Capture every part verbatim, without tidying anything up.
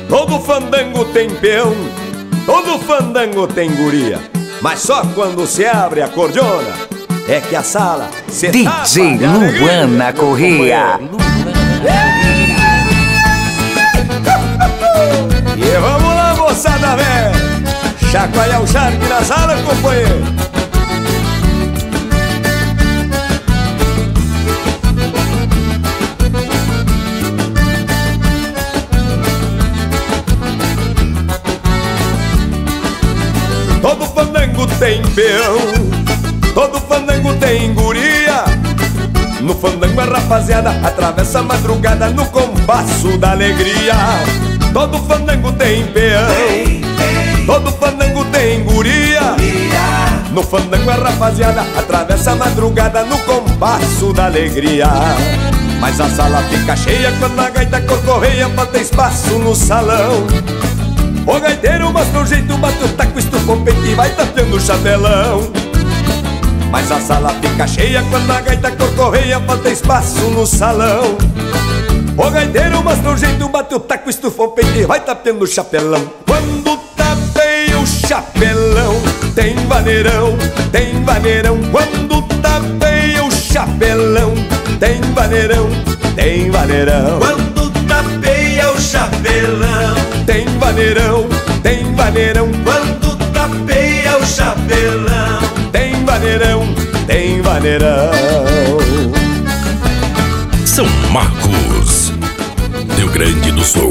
Todo fandango tem peão, todo fandango tem guria, mas só quando se abre a cordiona é que a sala se D J Luana Correia. E vamos lá, moçada velha, chacoalhar o charque na sala, companheiro. Todo fandango tem peão, todo fandango tem guria. No fandango a rapaziada atravessa a madrugada no compasso da alegria. Todo fandango tem peão, todo fandango tem guria. No fandango a rapaziada atravessa a madrugada no compasso da alegria. Mas a sala fica cheia quando a gaita corcoveia, falta espaço no salão. O gaiteiro mostra o jeito, bate o taco, estufa o peito e vai tapeando o chapelão. Mas a sala fica cheia quando a gaita corcoveia, falta espaço no salão. O gaiteiro mostra o jeito, bate o taco, estufa o peito e vai tapeando o chapelão. Quando tapeia o chapelão, tem vaneirão, tem vaneirão. Quando tapeia o chapelão, tem vaneirão, tem vaneirão. Quando tapeia o chapelão, tem vaneirão, tem vaneirão. quando tapeia o chapelão, Tem vaneirão, tem vaneirão. São Marcos, Rio Grande do Sul.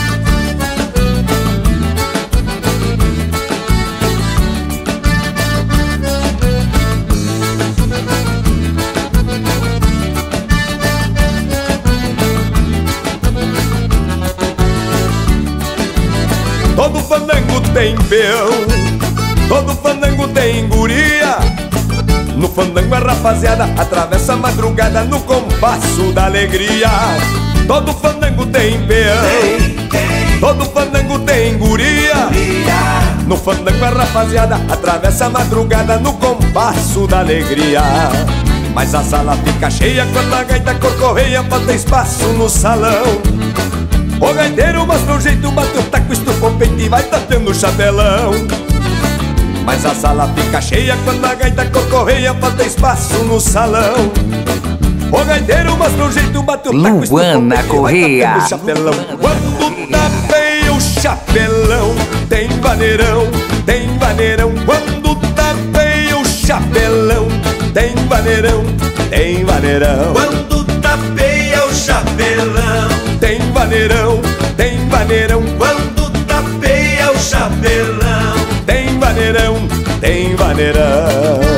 Todo fandango tem peão, todo fandango tem guria. No fandango a rapaziada atravessa a madrugada no compasso da alegria. Todo fandango tem peão, todo fandango tem guria. No fandango a rapaziada atravessa a madrugada no compasso da alegria. Mas a sala fica cheia quando a gaita corcoveia, falta espaço no salão. O gaiteiro mostra o jeito, bate o taco, estufa o peito e vai tapeando o chapelão. Mas a sala fica cheia quando a gaita corcoveia, falta espaço no salão. O gaiteiro mostra o jeito, bate o taco, estufa o Luana peito e vai Correia. tapeando o chapelão. Quando tapeia o chapelão, tem vaneirão, tem vaneirão. Quando tapeia o chapelão, tem vaneirão, tem vaneirão. quando tapeia o chapelão, Tem vaneirão, tem vaneirão. quando tapeia o chapelão, Tem vaneirão, tem vaneirão.